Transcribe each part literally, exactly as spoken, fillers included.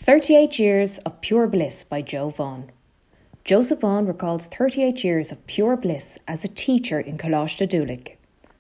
thirty-eight Years of Pure Bliss by Joe Vaughan. Joseph Vaughan recalls thirty-eight years of pure bliss as a teacher in Coláiste Dúlaig.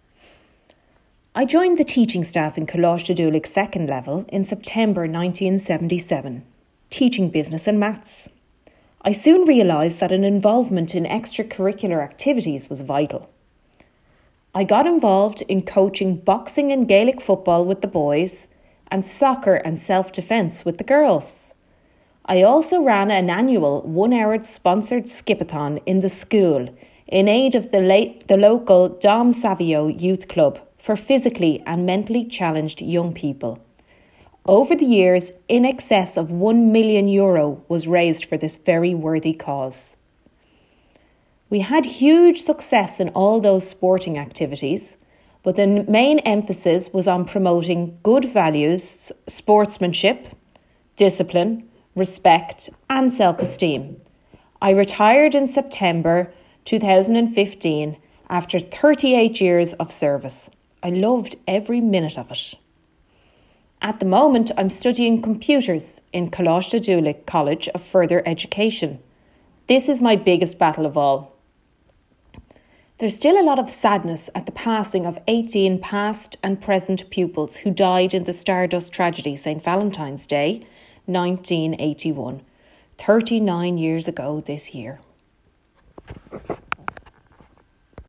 I joined the teaching staff in Coláiste Dúlaig second level in September nineteen seventy-seven, teaching business and maths. I soon realised that an involvement in extracurricular activities was vital. I got involved in coaching boxing and Gaelic football with the boys and soccer and self-defence with the girls. I also ran an annual one-hour sponsored skipathon in the school in aid of the, late, the local Dom Savio Youth Club for physically and mentally challenged young people. Over the years, in excess of one million euro was raised for this very worthy cause. We had huge success in all those sporting activities, but the main emphasis was on promoting good values, sportsmanship, discipline, respect and self-esteem. I retired in September two thousand fifteen after thirty-eight years of service. I loved every minute of it. At the moment, I'm studying computers in Coláiste Dúlaig College of Further Education. This is my biggest battle of all. There's still a lot of sadness at the passing of eighteen past and present pupils who died in the Stardust tragedy Saint Valentine's Day, nineteen eighty-one, thirty-nine years ago this year.